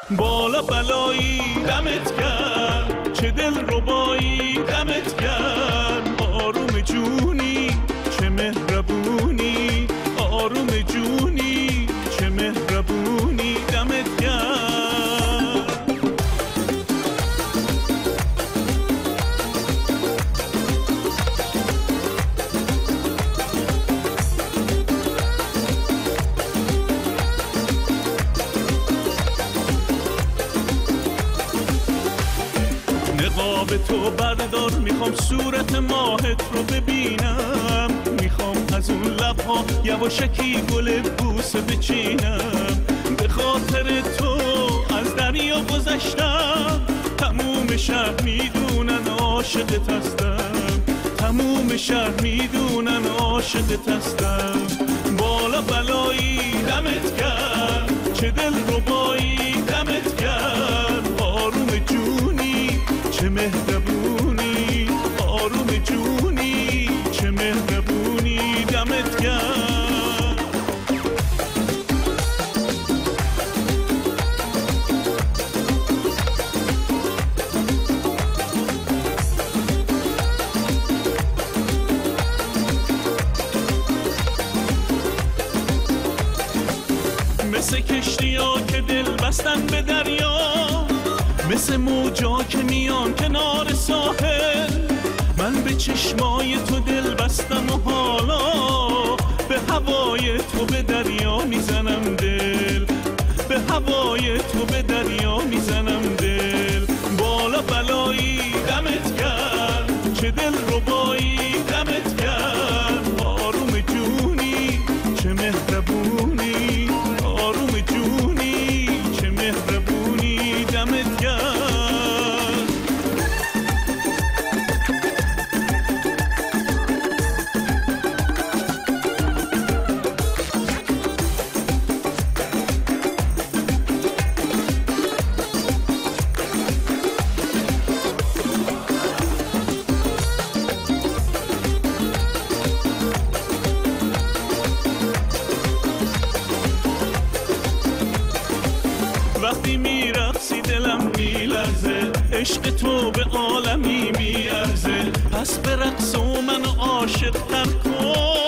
بالا بلایی دمت گرم، چه دل ربایی دمت گرم. آروم جونی چه مهربونی، آروم جونی چه مهربونی دمت گرم. نقاب تو بردار، میخوام صورت ماهت رو ببینم، میخوام از اون لبها یواشکی گل بوسه بچینم. به خاطر تو از دریا گذشتم، تموم شهر میدونن عاشقت هستم، تموم شهر میدونن عاشقت هستم. بالا بلایی دمت گرم، چه دل ربایی دمت گرم. آروم جونی چه مهربونی، آروم جونی چه مهربونی دمت گرم. مثل کشتی ها که دل بستن به دریا، مثل موجا که میان کنار ساحل، من به چشمای تو دل بستم و حالا به هوای تو به دریا میزنم دل، به هوای تو به دریا میزنم دل. بالا بلایی دمت گرم، چه دل ربایی دمت گرم. آروم جونی چه مهربونی، آروم جونی چه مهربونی دمت گرم. وقتی میرقصی دلم میلرزه، عشق تو به عالمی میارزه. پس به رقص و منو عاشق تر کن.